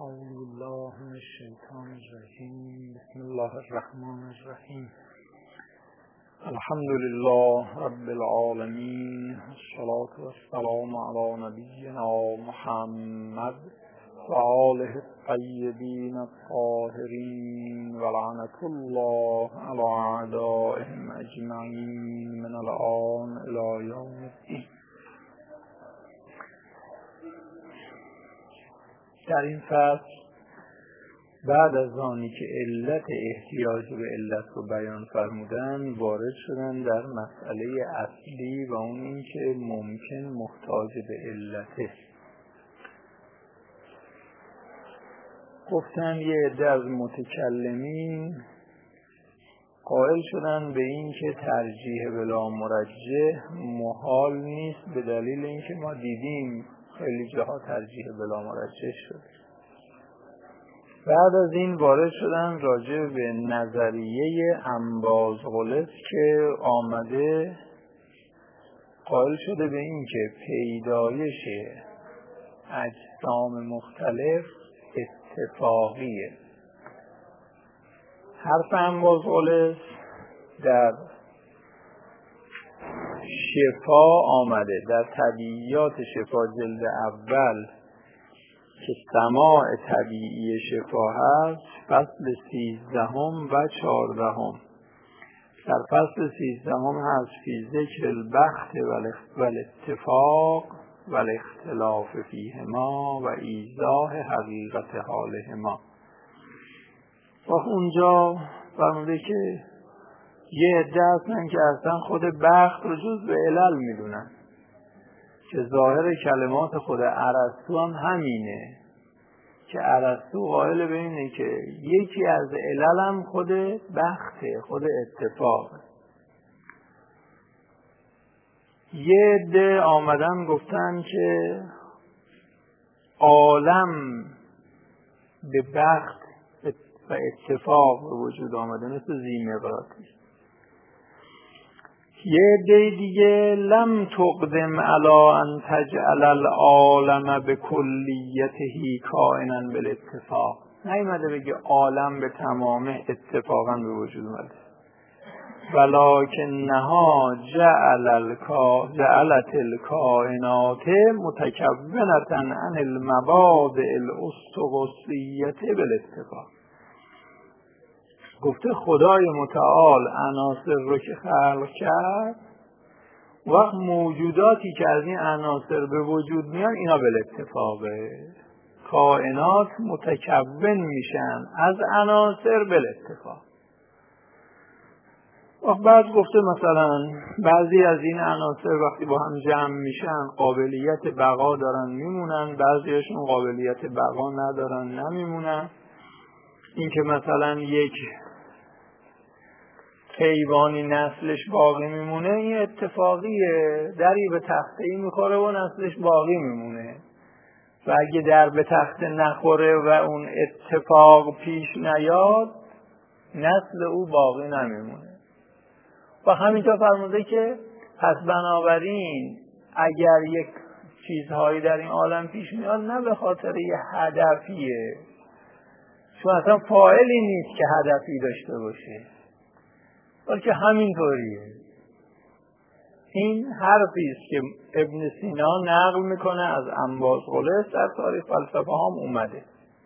اعوذ بالله من الشیطان الرجیم. بسم الله الرحمن الرحیم. الحمد لله رب العالمین، الصلاة والسلام علی نبینا محمد و آله الطیبین الطاهرین و لعنة الله علی اعدائهم اجمعین من الآن الی یوم الدین. در این فصل بعد از آنی که علت احتیاج به علت رو بیان فرمودن، وارد شدن در مسئله اصلی و اون این که ممکن محتاج به علته. گفتن یه عده از متکلمین قائل شدن به این که ترجیح بلا مرجح محال نیست، به دلیل اینکه ما دیدیم خیلی جاها ترجیح بلا مرجح شد. بعد از این وارد شدن راجع به نظریه انبازغلس که آمده قائل شده به این که پیدایش اجسام مختلف اتفاقیه. حرف انبازغلس در شفا آمده، در طبیعیات شفا جلد اول که سماع طبیعی شفا هست، فصل 13 و 14. در فصل 13 هست فی ذکر البخت و الاتفاق و الاختلاف فیهما و ایضاح حقیقت حالهما. و اونجا فرموده که یه عده هستن که اصلا خود بخت رو جز به علل میدونن، که ظاهر کلمات خود ارسطو هم همینه، که ارسطو قائل به اینه که یکی از علل هم خود بخته، خود اتفاق. یه عده آمدن گفتن که عالم به بخت و اتفاق به وجود آمده، مثل ذی‌مقراطیس. یه عده دیگه لم تقدم علی ان تجعل العالم بکلیته کائنا بالاتفاق، نیومده بگه عالم به تمام اتفاقا به وجود اومده، ولکنها جعلت الکائنات متکونة عن المبادئ الاسطقسیة بالاتفاق. گفته خدای متعال عناصر رو که خلق کرد، وقت موجوداتی که از این عناصر به وجود میان اینا بالاتفاقه. کائنات متکون میشن از عناصر بالاتفاق. بعد گفته مثلا بعضی از این عناصر وقتی با هم جمع میشن قابلیت بقا دارن میمونن، بعضیشون قابلیت بقا ندارن نمیمونن. این که مثلا یک حیوانی نسلش باقی میمونه، این اتفاقیه، دری به تخته‌ای میخوره و نسلش باقی میمونه. و اگه در به تخته نخوره و اون اتفاق پیش نیاد، نسل او باقی نمیمونه. و همینطور فرموده که پس بنابراین اگر یک چیزهایی در این عالم پیش میاد، نه به خاطر یه هدفیه، چون اصلا فاعلی نیست که هدفی داشته باشه، بلکه همینطوریه. این حرفی است که ابن سینا نقل میکنه از انبازغلس، در تاریخ فلسفه هم اومده.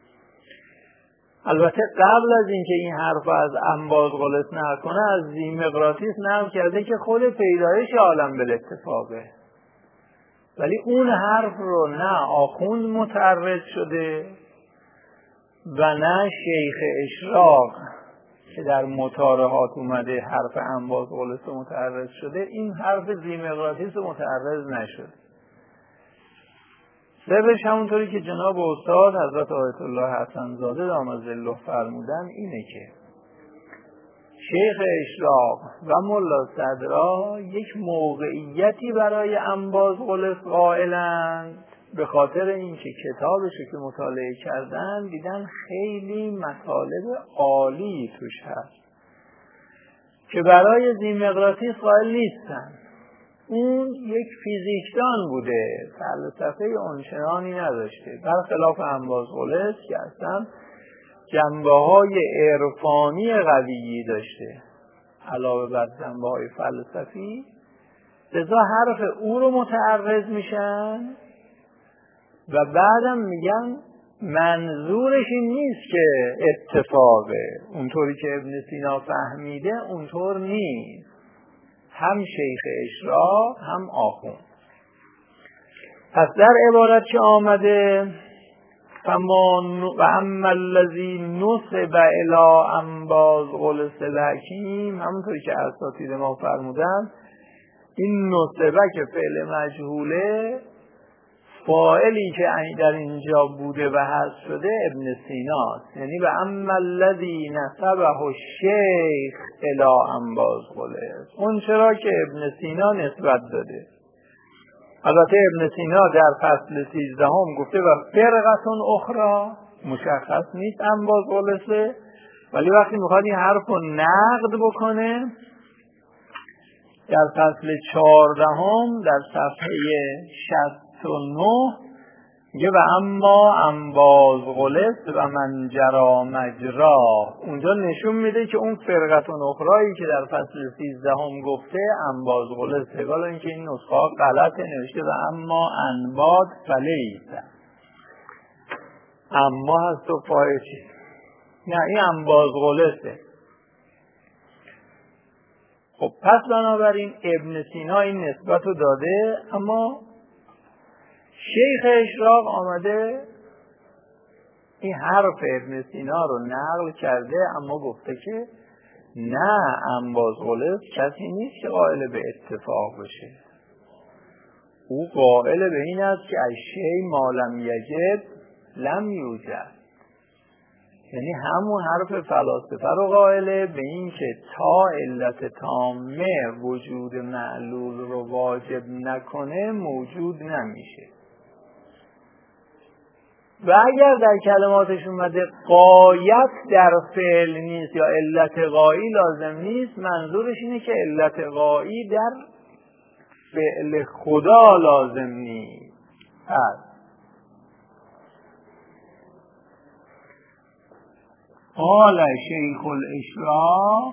البته قبل از اینکه این حرف از انبازغلس نقل کنه، از ذی‌مقراطیس نقل کرده که خود پیدایش عالم بالاتفاقه. ولی اون حرف رو نه آخوند متعرض شده و نه شیخ اشراق که در مطارحات اومده حرف انبازغلس متعرض شده، این حرف ذی‌مقراطیس متعرض نشد. سرش همونطوری که جناب استاد حضرت آیت الله حسن زاده دامت ظله فرمودن اینه که شیخ اشراق و ملا صدرا یک موقعیتی برای انبازغلس قائلند، به خاطر اینکه کتابش که مطالعه کردن دیدن خیلی مطالب عالی توش هست که برای ذی‌مقراطیس قائل نیستن. اون یک فیزیکدان بوده، فلسفه اونچنانی نداشته، برخلاف انباز غلس که اصلا جنبه‌های عرفانی قویی داشته علاوه بر جنبه‌های فلسفی. لذا حرف او رو متعرض میشن و بعدم میگن منظورش این نیست که اتفاقه، اونطوری که ابن سینا فهمیده اونطور نیست. هم شیخ اشراق هم آخوند. پس در عبارت که آمده و اما الذی نسب الی انباز غلس الحکیم، همونطوری که اساتید ما فرمودن این نسبه که فعل مجهوله، فاعلی که در اینجا بوده و حذف شده ابن سیناست. یعنی و اما الذی نسبه الشیخ الی انباز غلس، اون چرا که ابن سینا نسبت داده. البته ابن سینا در فصل 13 گفته و فرقتون اخرى، مشخص نیست انباز غلسه، ولی وقتی میخواد این حرف رو نقد بکنه در فصل 14 در صفحه 69 میگه و اما انباز غلس و من جرا مجرا. اونجا نشون میده که اون فرقتون اخرایی که در فصل 13 گفته انباز غلسه، ولی اینکه این نسخه غلطه، نوشته و اما انباد فلیسه، اما هست و فایشی، نه این انباز غلسه. خب پس بنابراین ابن سینا این نسبت رو داده، اما شیخ اشراق آمده این حرف ابن سینا رو نقل کرده، اما گفته که نه، انباز غلس کسی نیست که قائل به اتفاق بشه. او قائل به این است که الشیء ما لم یجد لم یوجد. یعنی همون حرف فلاسفه رو قائله به این که تا علت تامه وجود معلول رو واجب نکنه موجود نمیشه. و اگر در کلماتش اومده غایت در فعل نیست یا علت غایی لازم نیست، منظورش اینه که علت غایی در فعل خدا لازم نیست. قال شیخ الاشراق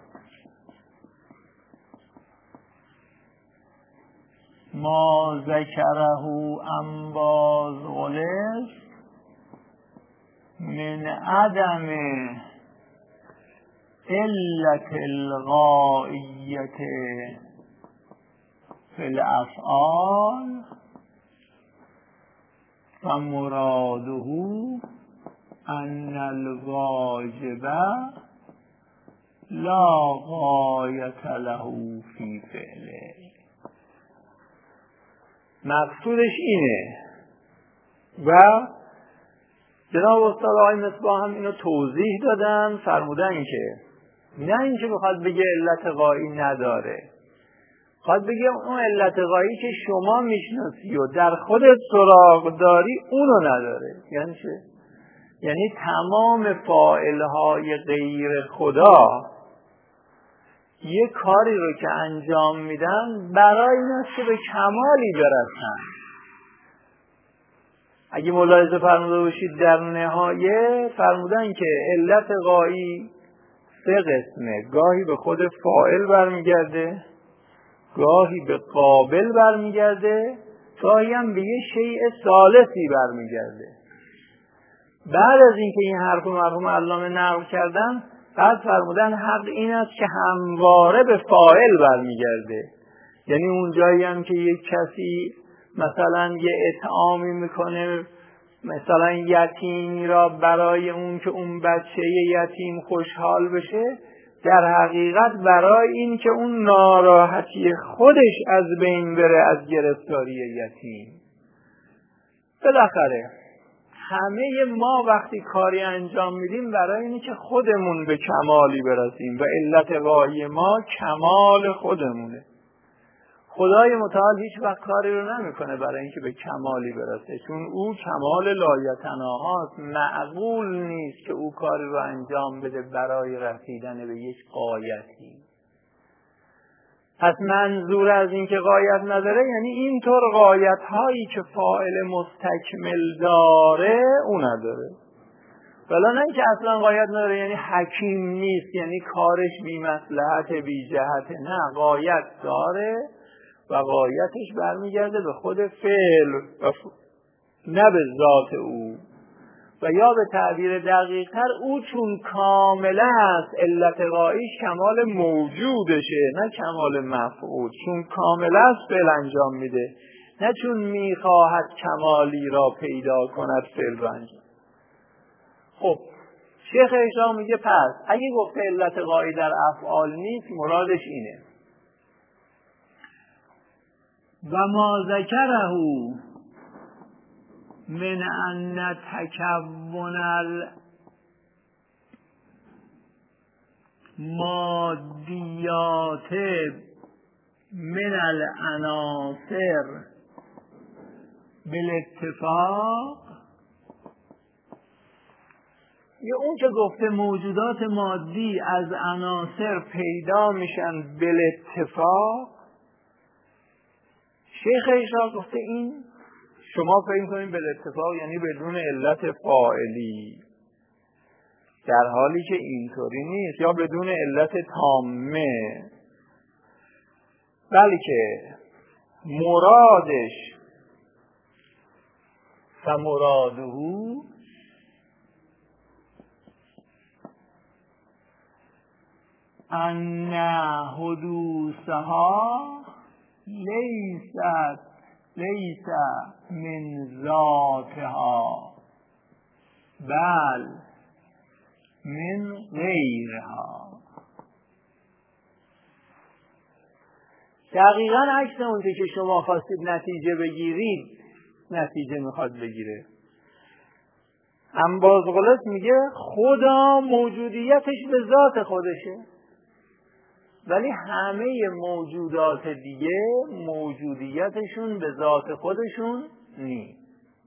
ما ذکره انباز غلس من عدم علت الغائیت فی الافعال و مراده ان الواجب لا غایت له فی فعله. مقصودش اینه و جناب استاد آقای مصباح هم اینو توضیح دادن، فرمودن که نه اینکه بخواد بگه علت غایی نداره، خواهد بگه اون علت غایی که شما میشناسی و در خودت سراغ داری اونو نداره. یعنی چه؟ یعنی تمام فاعلهای غیر خدا یه کاری رو که انجام میدن برای این است که به کمالی برسن. اگه ملاحظه فرموده باشید در نهایه فرمودن که علت غایی 3 قسمه، گاهی به خود فاعل برمیگرده، گاهی به قابل برمیگرده، گاهی هم به یه شیء ثالثی برمیگرده. بعد از اینکه این حرف و مرحوم علامه نقل کردن، بعد فرمودن حق این است که همواره به فاعل برمیگرده. یعنی اون جایی هم که یک کسی مثلا یه اطعامی میکنه مثلا یتیمی را برای اون که اون بچه یتیم خوشحال بشه، در حقیقت برای این که اون ناراحتی خودش از بین بره از گرفتاری یتیم. بالاخره همه ما وقتی کاری انجام میدیم برای اینه که خودمون به کمالی برسیم و علت غایی ما کمال خودمونه. خدای متعال هیچ وقت کاری رو نمیکنه برای اینکه به کمالی برسه، چون او کمال لایتناهاست. معقول نیست که او کاری رو انجام بده برای رسیدن به یک غایتی. پس منظور از این که غایت نداره یعنی اینطور غایت هایی که فاعل مستکمل داره اون نداره، ولی نه که اصلا غایت نداره یعنی حکیم نیست، یعنی کارش بی مصلحت بی جهت، نه، غایت داره و غایتش برمیگرده به خود فعل نه به ذات او. و یا به تعبیر دقیق‌تر او چون کامل است علت غایش کمال موجودشه نه کمال مفعول، چون کامل است فعل انجام میده نه چون میخواهد کمالی را پیدا کند فعل را انجام. خب شیخ هشام میگه پس اگه گفته علت غایی در افعال نیست مرادش اینه و ما ذکره من ان تکون المادیات من العناصر بالاتفاق، یا اون که گفته موجودات مادی از عناصر پیدا میشن بالاتفاق، شیخ اشراق گفته این شما فکر کنید بالاتفاق یعنی بدون علت فاعلی، در حالی که اینطوری نیست، یا بدون علت تامه، بلکه مرادش فمراده ان حدوثها لیس من ذاتها بل من غیرها. دقیقاً عکس اون که شما خواستید نتیجه بگیرید نتیجه میخواد بگیره. انبازغلس میگه خدا موجودیتش به ذات خودشه، ولی همه موجودات دیگه موجودیتشون به ذات خودشون نیست.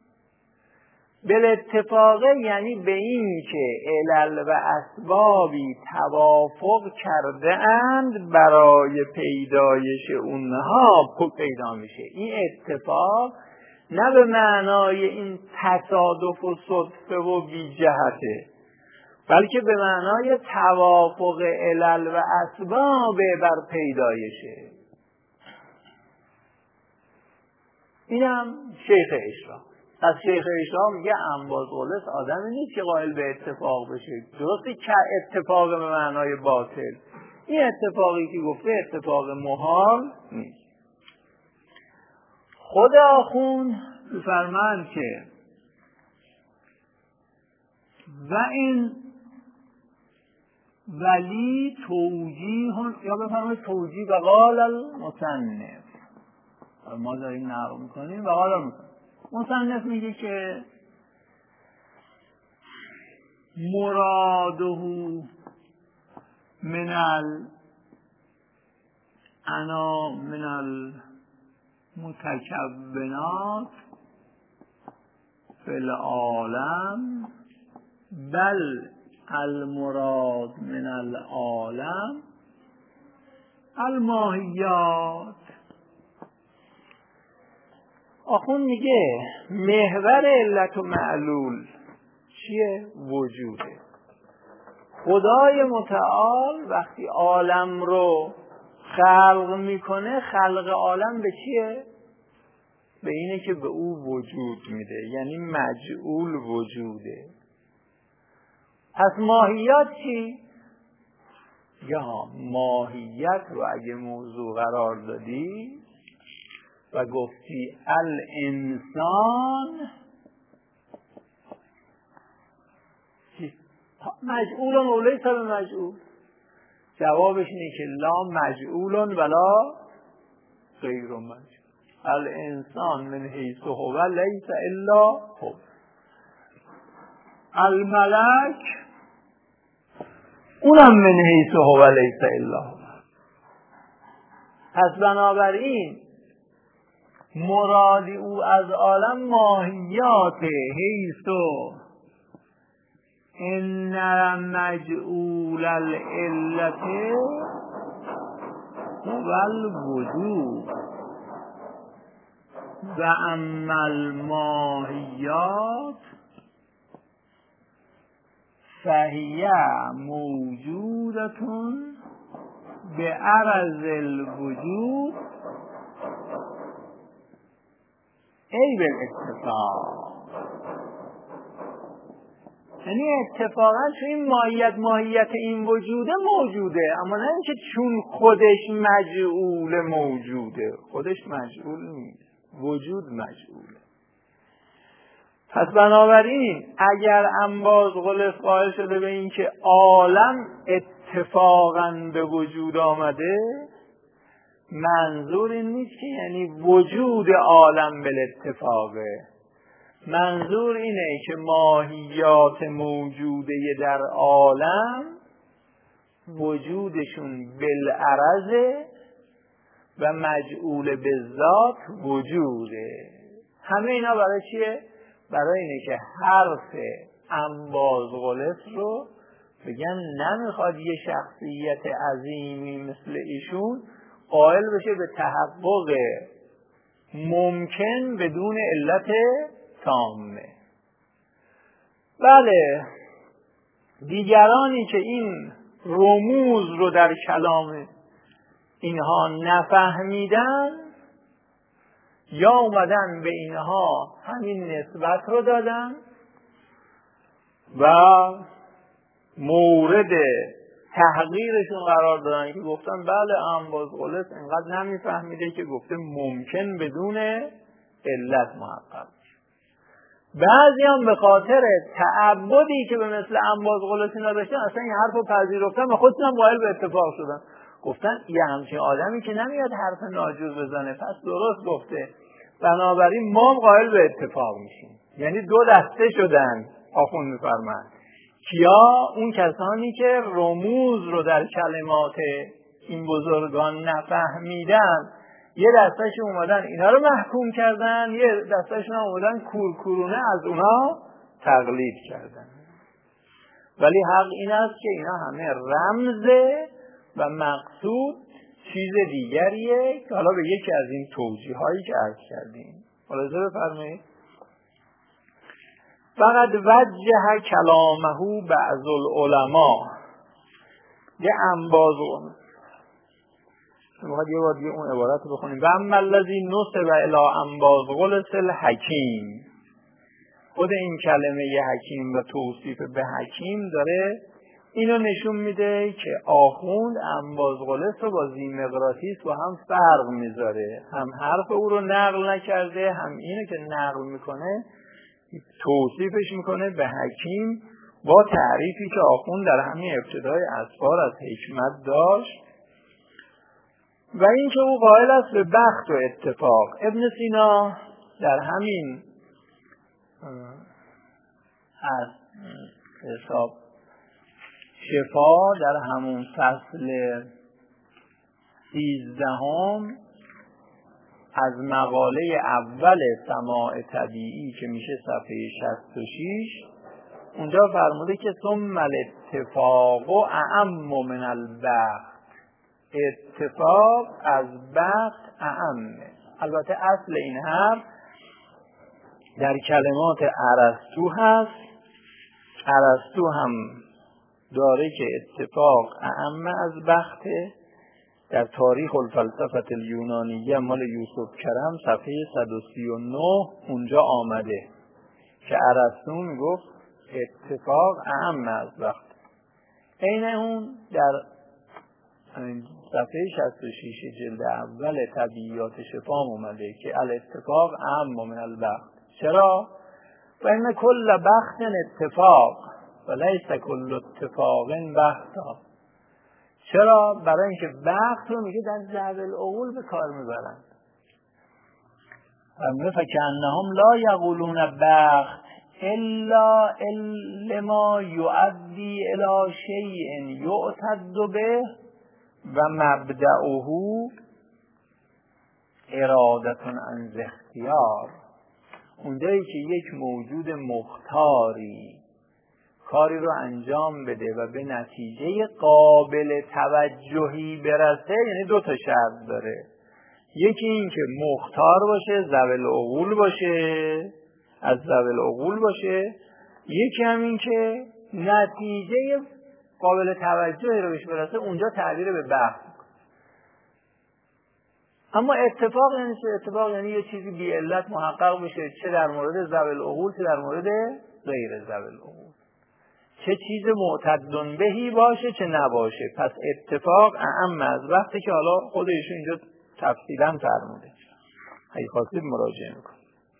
بالاتفاقه یعنی به این که علل و اسبابی توافق کرده اند برای پیدایش اونها پیدا میشه. این اتفاق نه به معنای این تصادف و صدفه و بی جهته، بلکه به معنای توافق علل و اسباب بر پیدایشه. اینم شیخ اشراق. از شیخ اشراق میگه انبازغلس آدمی نیست که قائل به اتفاق بشه، درسته که اتفاق به معنای باطل، این اتفاقی که گفته اتفاق محال نیست. خود آخوند فرمان که و این ولی توجیه یا بفرمایید توجیه و قال المصنف، ما داریم نقل میکنیم و قال المصنف میگه که مراده من المتکونات فی العالم بل المراد من العالم الماهیات. آخون میگه محور علت و معلول چیه؟ وجوده. خدای متعال وقتی عالم رو خلق میکنه خلق عالم به چیه؟ به اینه که به او وجود میده، یعنی مجعول وجوده. پس ماهیات چی؟ یا ماهیت رو اگه موضوع قرار دادی و گفتی الانسان مجعول و لیس بمجعول، جوابش اینه که لا مجعول ولا غیر مجعول. الانسان من حیث هو لیس الا هو. الملک اونم من حیث هو لیس الا هو. پس بنابراین مرادی او از عالم ماهیات حیث ان مجعول العلت و الوجود و اما الماهیات فهی موجودتون به عرض الوجود ای بالاتفاق. یعنی اتفاقا چون این ماهیت این وجوده موجوده، اما نه اینکه چون خودش مجعول موجوده، خودش مجعول نیست، وجود مجعوله. پس بنابراین اگر انباز غلس قائل شده به این که عالم اتفاقا به وجود آمده، منظور این نیست که یعنی وجود عالم بالاتفاقه، منظور اینه که ماهیات موجوده در عالم وجودشون بالعرض و مجعول بالذات وجوده. همه اینا برای چیه؟ برای اینه که حرف انباز غلس رو بگن نمیخواد یه شخصیت عظیمی مثل ایشون قائل بشه به تحقق ممکن بدون علت تامه. بله، دیگرانی که این رموز رو در کلام اینها نفهمیدن یا اومدن به اینها همین نسبت رو دادن و مورد تحقیرشون قرار دادن که گفتن بله انباز غلس اینقدر نمیفهمیده که گفته ممکن بدون علت محقق. بعضی هم به خاطر تعبدی که به مثل انباز غلس اینا داشتن اصلا این حرف رو پذیرفتن و خودشون هم قائل به اتفاق شدن. گفتن یه همچین آدمی که نمیاد حرف ناجور بزنه پس درست گفته، بنابراین ما هم قائل به اتفاق میشیم. یعنی دو دسته شدن آخوند میفرمند. کیا؟ اون کسانی که رموز رو در کلمات این بزرگان نفهمیدن، یه دستهشون اومدن اینا رو محکوم کردن، یه دستهشون اومدن کورکورونه از اونا تقلید کردن. ولی حق این است که اینا همه رمزه و مقصود چیز دیگریه که حالا به یکی از این توجیه هایی که عرض کردیم ملاحظه بفرمایید. فقط وجه کلامه بعض العلماء، یه انباز میخواد یه بار دیگه اون عبارت رو بخونیم. و اما الذی نسب الی انباز غلس الحکیم، خود این کلمه ی حکیم و توصیف به حکیم داره اینو نشون میده که آخوند انباز غلس رو با ذی‌مقراطیس با هم فرق میذاره، هم حرف او رو نقل نکرده، هم اینو که نقل میکنه توصیفش میکنه به حکیم با تعریفی که آخوند در همین ابتدای اسفار از حکمت داشت و این که او قائل است به بخت و اتفاق. ابن سینا در همین از حساب شفا در همون فصل 13 از مقاله اول سماع طبیعی که میشه صفحه 66 اونجا فرموده که ثم الاتفاق اعم من البخت، اتفاق از بخت اعمه. البته اصل این حرف در کلمات ارسطو هست، ارسطو هم داره که اتفاق اعم از بخته. در تاریخ الفلسفه الیونانیه مال یوسف کرم صفحه 139 اونجا آمده که ارسطو میگفت اتفاق اعم از وقت. عین اون در صفحه 66 جلد اول طبیعیات شفا اومده که الاتفاق اعم من البخت. چرا؟ و این کل بخت اتفاق و لیس کل اتفاق بختا. چرا؟ برای اینکه بخت رو میگه در ذهب العقول به کار میبرند. فکأنهم لا یقولون بخت الا لما یؤدی الی شیء یعتد به و مبدأه ارادتون عن اختیار. اونجایی که یک موجود مختاری کاری رو انجام بده و به نتیجه قابل توجهی برسه، یعنی 2 تا شرط داره. یکی این که مختار باشه، ذوی العقول باشه، از ذوی العقول باشه. یکی هم این که نتیجه قابل توجهی رو بهش برسه، اونجا تعبیر به بحث. اما اتفاق یعنی چه؟ اتفاق یعنی یه چیزی بی علت محقق بشه، چه در مورد ذوی العقول چه در مورد غیر ذوی العقول، چه چیز معتد بهی باشه چه نباشه. پس اتفاق اعم از وقتی که حالا خود ایشون اینجا تفصیلا فرموده، اگه خواستید مراجعه میکنید.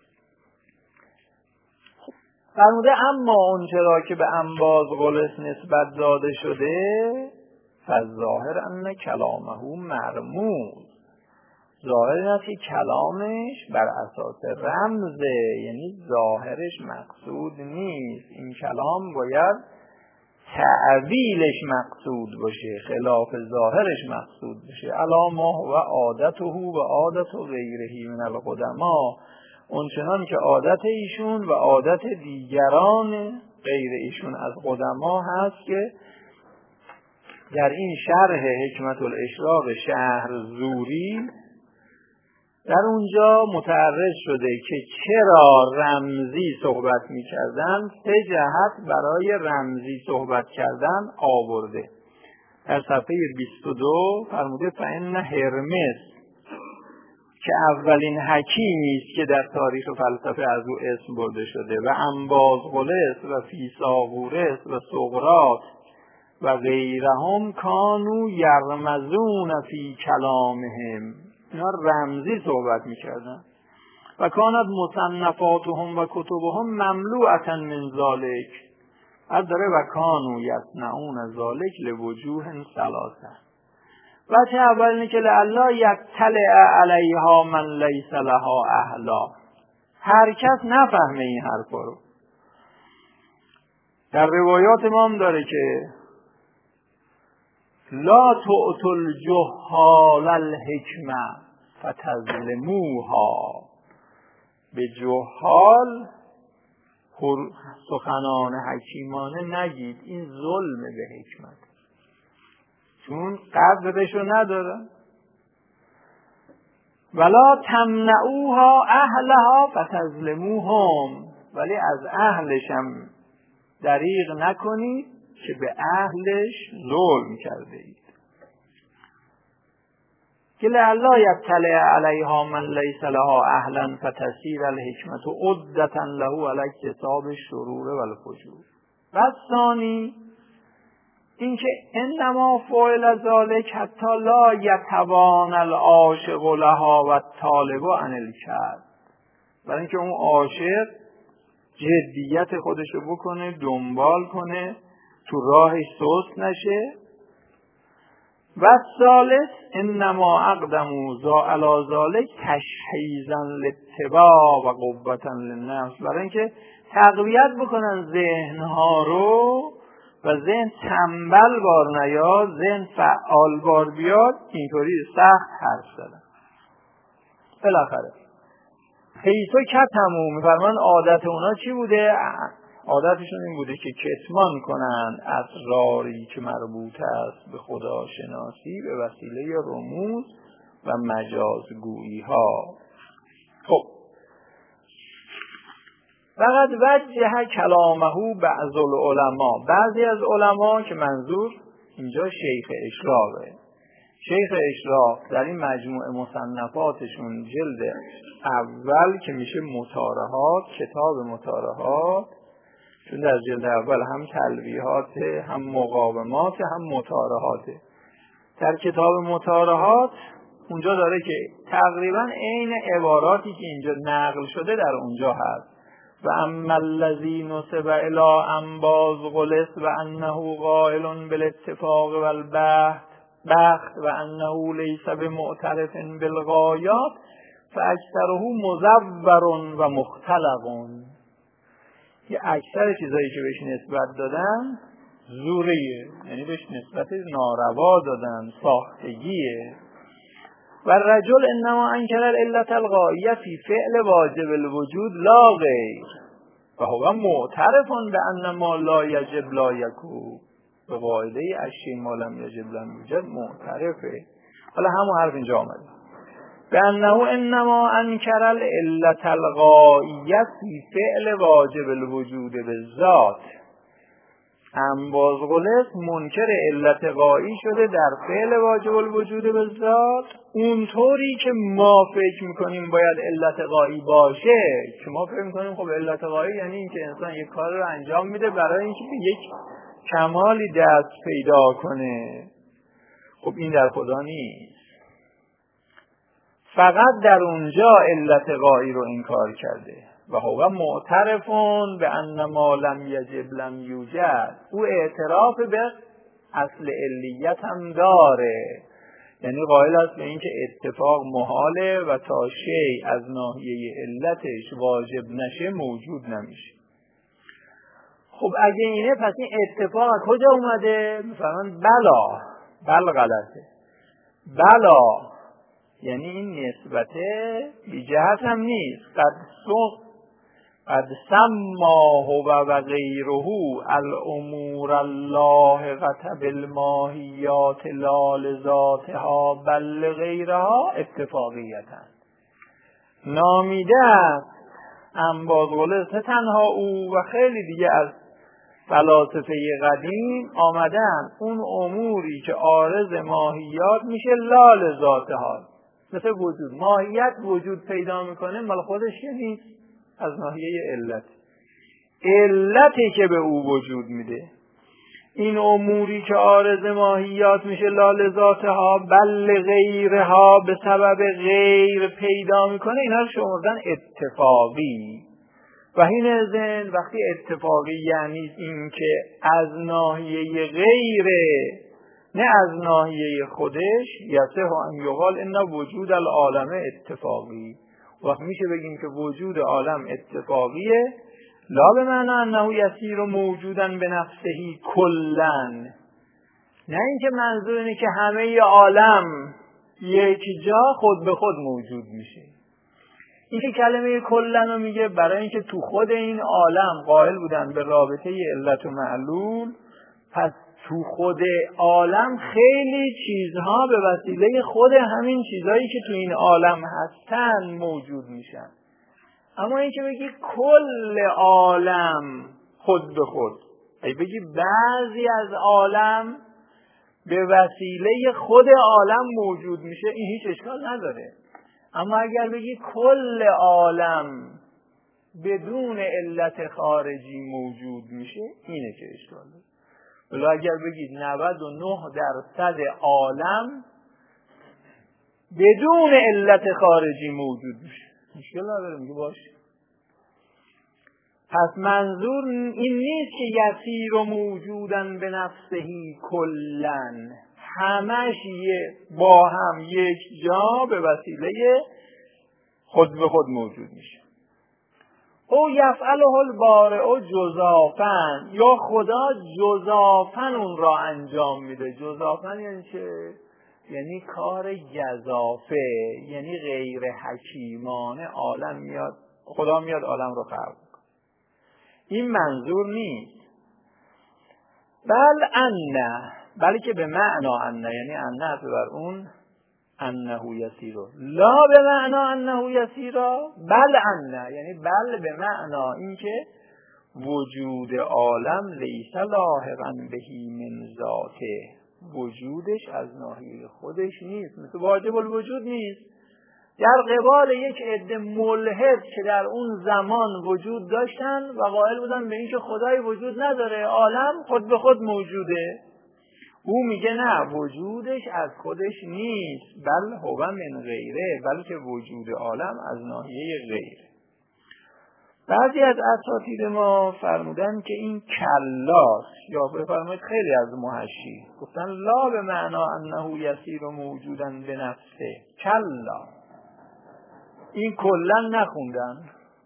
فرموده اما اون چرا که به انباز غلس نسبت داده شده، فالظاهر ان کلامه مرموز، ظاهر این است که کلامش بر اساس رمزه، یعنی ظاهرش مقصود نیست. این کلام باید تعویلش مقصود باشه، خلاف ظاهرش مقصود باشه. الا ما هو عادته و عادت غیره من القدما، اونچنان که عادت ایشون و عادت دیگران غیر ایشون از قدما هست که در این شرح حکمت الاشراق شهر زوری در اونجا متعرض شده که چرا رمزی صحبت می کردن. 3 جهت برای رمزی صحبت کردن آورده. در صفحه 22 فرموده فإن هرمس که اولین حکیمی است که در تاریخ فلسفه از او اسم برده شده و انبازغلس و فیثاغورس و سقراط و غیرهم کانوا یرمزون فی کلامهم، اینا رمزی صحبت میکردن. و کانت مصنفاتهم و کتبهم مملوءة من ذالک، از داره و کانوا یصنعون ذالک لوجوه ثلاثه. وجه اول اینه که لعلا یطلع علیها من لیس لها اهلا، هر کس نفهمه این حرفا رو. در روایات ما هم داره که لا تؤتوا الجهال الحکمه فتظلموها، به جهال سخنان حکیمانه نگید، این ظلم به حکمت، چون قدرشو ندارن. ولا تمنعوها اهلها فتظلموهم، ولی از اهلش هم دریغ نکنید که به اهلش ظلم کرده اید. که لعلا یطلع علیها من لیس لها اهلا فتصیر الحکمت عدة له علی اکتساب الشرور و الفجور. و ثانی این که انما فعل ذلک حتی لا یتوان العاشق لها و الطالب عن الکذب، برای اینکه اون عاشق جدیت خودشو بکنه، دنبال کنه، تو راهش سست نشه. و ثالث انما اقدموا علی ذلک تشحیزا للاتباع و قوة للنفس، برای اینکه تقویت بکنن ذهنها رو و ذهن تنبل بار نیاد، ذهن فعال بار بیاد. اینطوری سخت حرف زدن. بالاخره حیثو کتمو میفرمان عادت اونا چی بوده؟ عادتشون این بوده که کتمان کنن اسراری که مربوط است به خدا شناسی به وسیله رموز و مجازگویی ها. خب فقط وجه کلامه بعض العلماء، بعضی از علما که منظور اینجا شیخ اشراقه. شیخ اشراق در این مجموعه مصنفاتشون جلد اول که میشه مطارحات، کتاب مطارحات، چون در جلد اول هم تلویحات هم مقاومات هم مطارحاته. در کتاب مطارحات اونجا داره که تقریبا عین عباراتی که اینجا نقل شده در اونجا هست. و اما الذی نسب الی انباز غلس و انه قائل بالاتفاق والبخت و انه لیس بمعترف بالغایات فاکثره مزور و مختلق. یه اکثر چیزایی که بهش نسبت دادن زوریه، یعنی بهش نسبت ناروا دادن، ساختگیه. و الرجل انما انکر العلت الغایه فی فعل واجب الوجود لا غیر. و هو معترف به ان ما لا یجب لا یکون، به قاعده اشیاء ما لم یجب لم یوجد معترفه. حالا همون حرف اینجا آمده به انه انما انکر العلت الغائیه فی فعل واجب الوجود بالذات. انبازغلس منکر علت غایی شده در فعل واجب الوجود بالذات، اونطوری که ما فکر میکنیم باید علت غایی باشه، که ما فکر میکنیم خب علت غایی یعنی این که انسان یک کار رو انجام میده برای اینکه به یک کمالی دست پیدا کنه. خب این در خدا نیست. فقط در اونجا علت غایی رو انکار کرده. و هو معترفون به ان ما لم یجب لم یوجد. او اعتراف به اصل علیت هم داره، یعنی قائل است به اینکه اتفاق محاله و تا شیء از ناحیه علتش واجب نشه موجود نمیشه. خب اگه اینه پس این اتفاق از کجا اومده؟ میفهمن بل غلطه. بلا یعنی این نسبته بی جهت هم نیست. قد سماه و غیره الامور اللاحقة بالماهیات لا لذاتها بل لغیرها اتفاقیتا. نامیده است انبازغلس تنها او و خیلی دیگه از فلاسفه قدیم آمدن اون اموری که عارض ماهیات میشه لا لذاتها، مثل وجود. ماهیت وجود پیدا میکنه مال خودش که نیست، از ناحیه علتی که به او وجود میده. این اموری که عارض ماهیات میشه لا لذاتها بل غیرها به سبب غیر پیدا میکنه، اینا رو شمردن اتفاقی. و این ازن وقتی اتفاقی یعنی این که از ناحیه غیره نه از ناحیه خودش، یصح ان یقال ان وجود العالم اتفاقی. وقت میشه بگیم که وجود عالم اتفاقیه، لا به معنی انه یسیر موجودا به نفسه کلن، نه اینکه منظور اینه که همه عالم یک جا خود به خود موجود میشه. این که کلمه کلن رو میگه برای اینکه تو خود این عالم قائل بودن به رابطه علت و معلول، پس تو خود عالم خیلی چیزها به وسیله خود همین چیزهایی که تو این عالم هستن موجود میشن. اما این که بگی کل عالم خود به خود، ای بگی بعضی از عالم به وسیله خود عالم موجود میشه، این هیچ اشکال نداره. اما اگر بگی کل عالم بدون علت خارجی موجود میشه، اینه که اشکال داره. ولی اگر بگید 99% عالم بدون علت خارجی موجود میشه، مشکل نداره، میگه باشه. پس منظور این نیست که یسیر و موجودن به نفسهی کلن، همش با هم یک جا به وسیله خود به خود موجود میشه. او یفعله البارئ جزافن، یا خدا جزافن اون را انجام میده. جزافن یعنی چه؟ یعنی کار گزافه، یعنی غیر حکیمانه عالم میاد، خدا میاد عالم رو خلق کنه. این منظور نیست. بلکه به معنا انه، یعنی انه بر اون انه یسیرو، لا به معنا انه یسیرا بل انه، یعنی بل به معنا این که وجود عالم لیس لاحقا بهی من ذاته، وجودش از ناحیه خودش نیست، مثل واجب الوجود نیست. در قبال یک عده ملحد که در اون زمان وجود داشتن و قائل بودن به این که خدای وجود نداره، عالم خود به خود موجوده، او میگه نه، وجودش از خودش نیست، بل هو من غیره، بلکه وجود عالم از ناحیه غیره. بعضی از اساتید ما فرمودن که این کلاست، یا بفرمایید خیلی از محشی گفتن لا به معنا انه یسیر و موجودن به نفسه، کلا، این کلا نخوندن.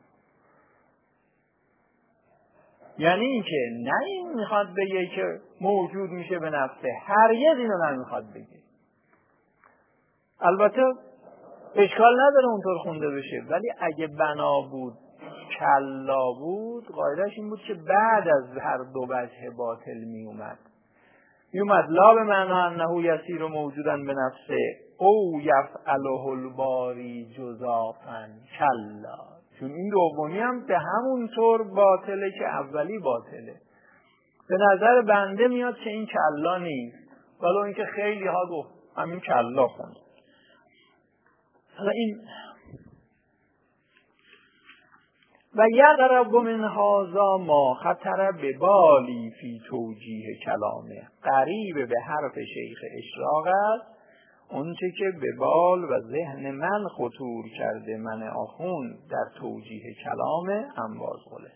یعنی این که نه این میخواد بگه که موجود میشه به نفسه، هرگز اینو نمیخواد بگه. البته اشکال نداره اونطور خونده بشه، ولی اگه بنا بود کلا بود قاعدش این بود که بعد از هر دو وجه باطل می اومد لا به معنا انه یسیر موجودا به نفسه او یفعله الباری جزافا کلا، چون این دومی هم به همون طور باطله که اولی باطله. به نظر بنده میاد که این کلا نیست، ولی اینکه خیلی ها گفت همین کلا خوند. حالا این و یقرب من هذا ما خطر به بالی فی توجیه کلامه، قریب به حرف شیخ اشراق است اون چه که به بال و ذهن من خطور کرده من آخوند در توجیه کلام انواز قله.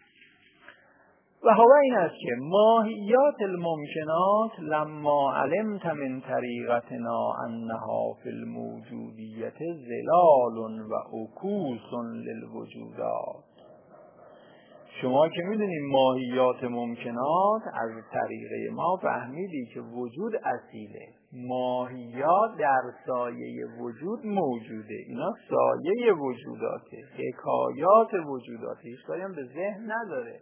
و هوا این است که ماهیات الممکنات لما علمت من طریقتنا انها فی الموجودیت زلال و عکوس للوجودات. شما که میدونید ماهیات ممکنات از طریقه ما فهمیدی که وجود اصیله، ماهیات در سایه وجود موجوده، اینا سایه وجوداته، حکایات وجوداته، هیچ کاری هم به ذهن نداره.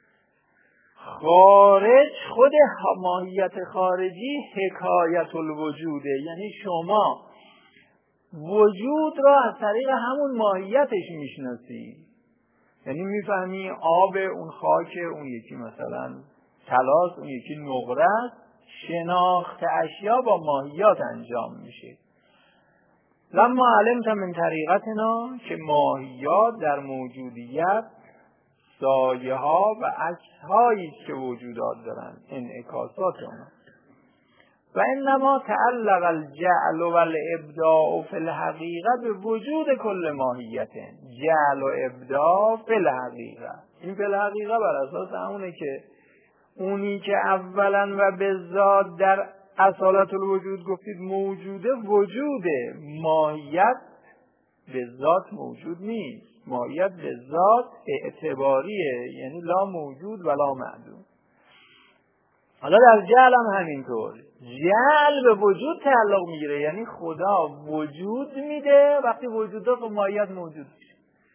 خارج خود ماهیت خارجی حکایت الوجوده، یعنی شما وجود را از طریق همون ماهیتش میشناسی، یعنی میفهمی آب اون خاک، اون یکی مثلا طلاست، اون یکی نقره است. شناخت اشیا با ماهیات انجام میشه. لما علمت من طریقتنا که ماهیات در موجودیت سایه ها و عکس هایی که وجودات دارن، انعکاسات اونا. و انما تعلق الجعل و الابداع فی الحقیقه به وجود کل ماهیت. جعل و ابداع فی الحقیقه، این فی الحقیقه بر اساس همونه که اونی که اولا و به ذات در اصالت الوجود گفتید موجوده، وجوده، ماهیت به ذات موجود نیست. ماهیت به ذات اعتباریه، یعنی لا موجود ولا معدوم. حالا در جعل هم همینطور، جعل به وجود تعلق میگیره، یعنی خدا وجود میده وقتی وجود داد و ماهیت موجود میشه.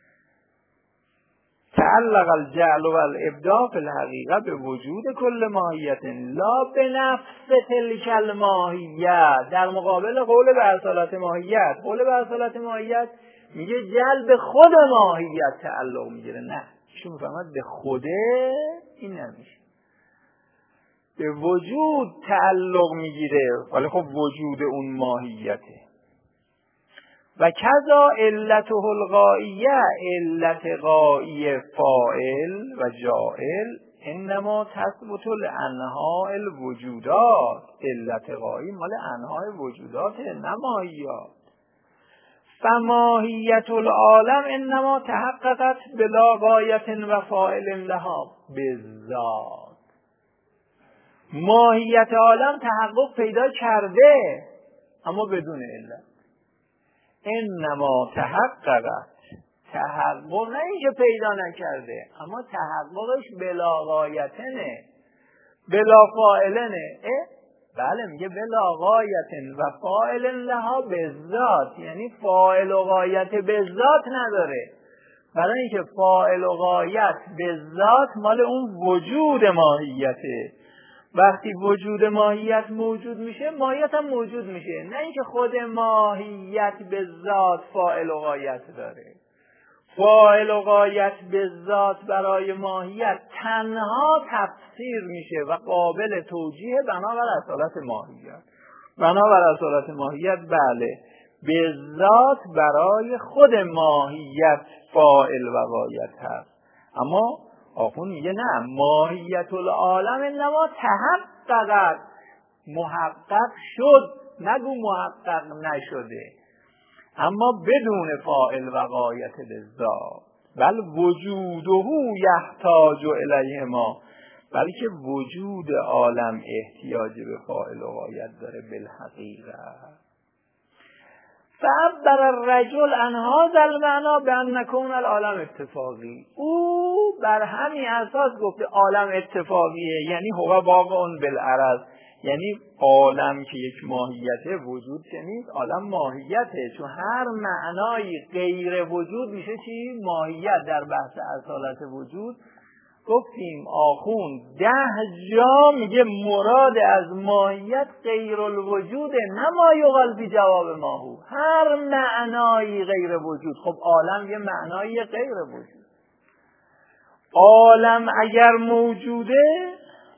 تعلق الجعل و الابداع فی الحقیقه به وجود کل ماهیت لا به نفس تلک الماهیت، در مقابل قول به اصالت ماهیت. قول به اصالت ماهیت میگه جعل به خود ماهیت تعلق میگیره، نه چون میفهمد به خوده این نمیشه، به وجود تعلق میگیره، ولی خب وجود اون ماهیته. و کذا علته الغائیه، علت غائیه فاعل و جائل انما تثبت لانواع الوجودات. علت غایی مال انواع وجودات، نه ماهیات. فماهیت العالم انما تحققت بلا غایت و فاعل لها بالذات. ماهیت عالم تحقق پیدا کرده اما بدون علت. انما تحققت، تحقق نه اینکه پیدا نکرده، اما تحققش بلا غایتنه، بلا فاعلنه. بله میگه بلا غایتن و فاعل لها بالذات، یعنی فاعل و غایت بالذات نداره. برای اینکه فاعل و غایت بالذات مال اون وجود ماهیته. وقتی وجود ماهیت موجود میشه، ماهیت هم موجود میشه، نه اینکه خود ماهیت به ذات فاعل و غایت داره. فاعل و غایت به ذات برای ماهیت تنها تفسیر میشه و قابل توجیه بنابر اصالت ماهیت. بنابر اصالت ماهیت بله، به ذات برای خود ماهیت فاعل و غایت هست. اما آخون میگه نه، ماهیت العالم انما تحققت، محقق شد، نگو محقق نشده، اما بدون فاعل و غایت بالذات. بل وجوده یحتاج الیه ما، بلکه وجود عالم احتیاج به فاعل و غایت داره بالحقیقه. فعبر الرجل عن هذا المعنى بان نكون العالم اتفاقی. او بر همین اساس گفته عالم اتفاقیه، یعنی هو واقع بالعرض، یعنی عالم که یک ماهیته، وجود که نیست، عالم ماهیته، چون هر معنای غیر وجود میشه چی؟ ماهیت. در بحث اصالت وجود گفتیم آخوند 10 جا میگه مراد از ماهیت غیر الوجود، نه ما یقال بی جواب ماهو، هر معنایی غیر وجود. خب عالم یه معنایی غیر وجود. عالم اگر موجوده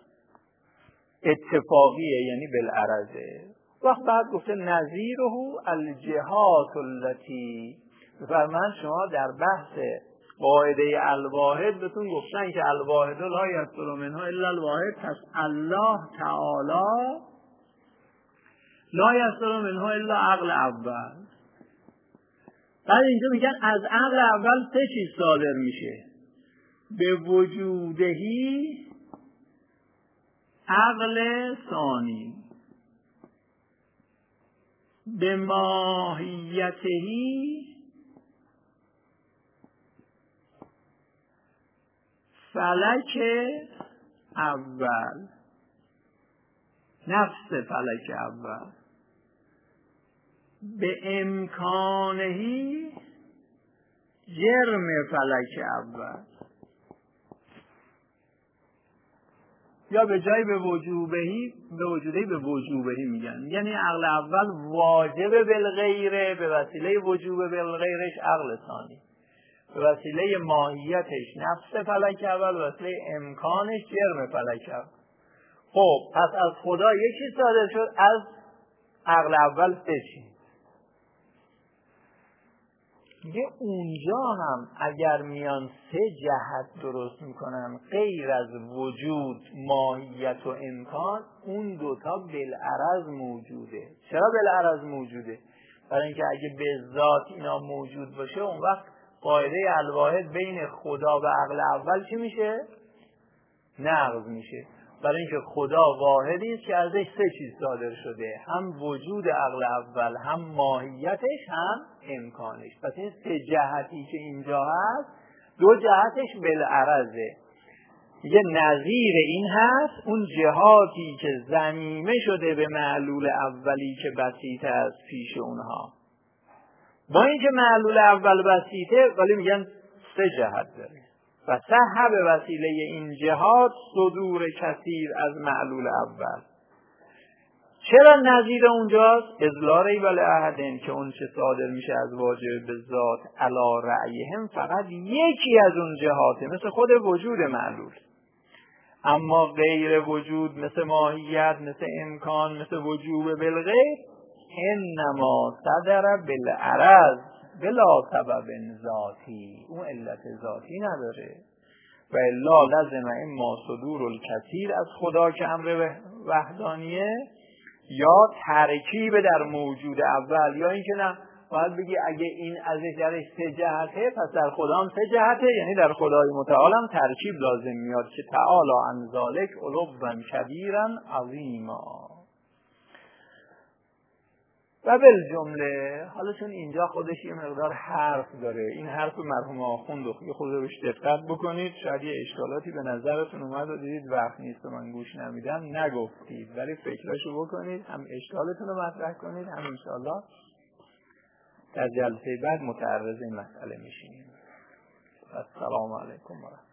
اتفاقیه، یعنی بالعرضه. وقت بعد گفته نظیره الجهات التي، بفرمان شما در بحث قاعده الواحد بهتون گفتن که الواحد لا یصدر منها الا الواحد، پس الله تعالی لا یصدر منها الا عقل اول. بعد اینجا میگن از عقل اول 3 چیز صادر میشه: به وجودهی، عقل ثانی، به ماهیتهی، فلک اول، نفس فلک اول، به امکانهی، جرم فلک اول. یا به جای به وجوبهی، به وجوبهی میگن، یعنی عقل اول واجب بالغیره، به وسیله وجوب بالغیرش عقل ثانی، به وسیله ماهیتش نفس فلک اول، به وسیله امکانش جرم فلک اول. خب پس از خدا یک چیز صادر شد، از عقل اول 3 چیز. میگه اونجا هم اگر میان 3 جهت درست میکنن غیر از وجود، ماهیت و امکان، اون 2 تا بالعرض موجوده. چرا بالعرض موجوده؟ برای اینکه اگه به ذات اینا موجود باشه، اون وقت قاعده الواحد بین خدا و عقل اول چی میشه؟ نقض میشه. برای اینکه خدا واحدی است که ازش 3 چیز صادر شده، هم وجود عقل اول، هم ماهیتش، هم امکانش. پس این 3 جهتی که اینجا هست، 2 جهتش بالعرضه. یه نظیر این هست اون جهاتی که ضمیمه شده به معلول اولی که بسیطه از پیش اونها. با اینکه معلول اول بسیطه، ولی میگن 3 جهت داره و صح به وسیله این جهات صدور کثیر از معلول اول. چرا نظیر اونجاست؟ اذ ریب احدن، که اون چه صادر میشه از واجب به ذات علی رأیهم فقط یکی از اون جهاته، مثل خود وجود معلول. اما غیر وجود مثل ماهیت، مثل امکان، مثل وجوب بالغیر، انما صدر بالعرض بلا سبب ذاتی، اون علت ذاتی نداره. و الا لازم اما صدور الکثیر از خدا که امر وحدانیه، یا ترکیب در موجود اول، یا اینکه نه باید بگی اگه این ازش درش 3 جهته، پس در خدا هم 3 جهته، یعنی در خدای متعال هم ترکیب لازم میاد که تعالی عن ذالک علوا کبیرا عظیما. و بالجمله، حالا چون اینجا خودش یه مقدار حرف داره، این حرف مرحوم آخوند رو یه خود بهش دقت بکنید. شاید یه اشکالاتی به نظرتون اومد و دیدید وقت نیست و من گوش نمیدم، نگفتید، ولی فکراشو بکنید، هم اشکالتون رو مطرح کنید، هم انشاءالله در جلسه بعد متعرض این مسئله میشیم. السلام علیکم و رحمت الله.